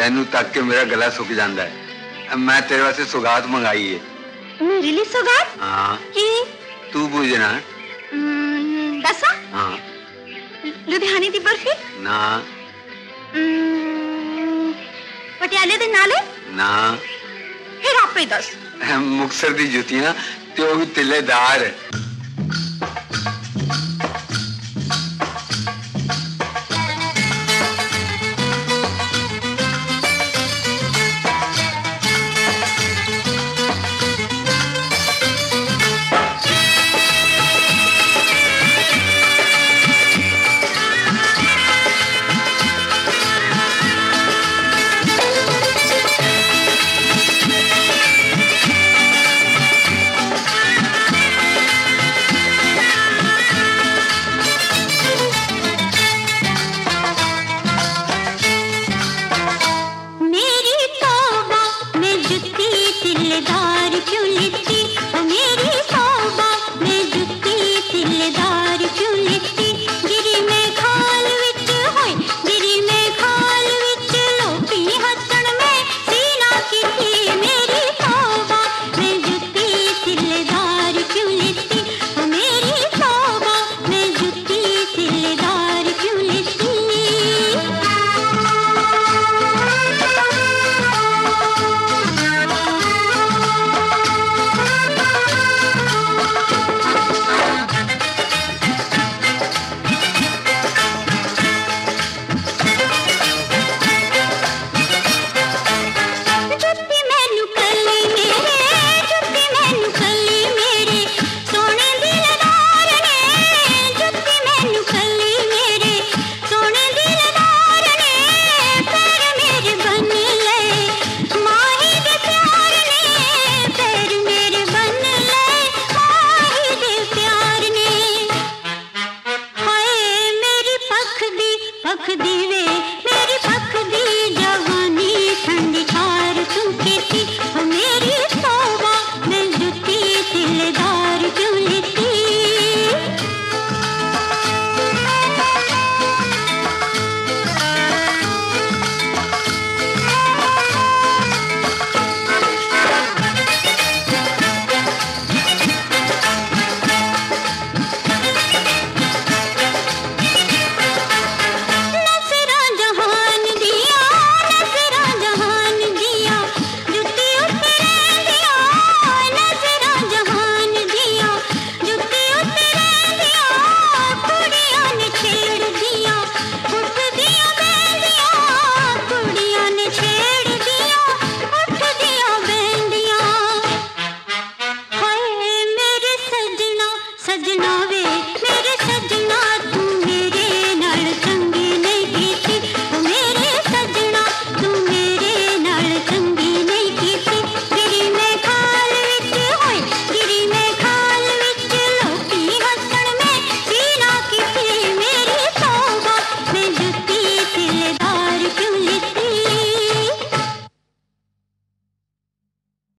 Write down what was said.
तेनू तक के मेरा गला सुक जाता है। मैं तेरे वास्ते सौगात मंगाई है। मेरे लिए सौगात? हाँ की? तू पूछना। दसा? हाँ। लुधियाने दी बर्फी? ना। पटियाले दे नाले? ना। फिर आप ही दस। मुक्तसर दी जुतियां ते वो भी तिलेदार।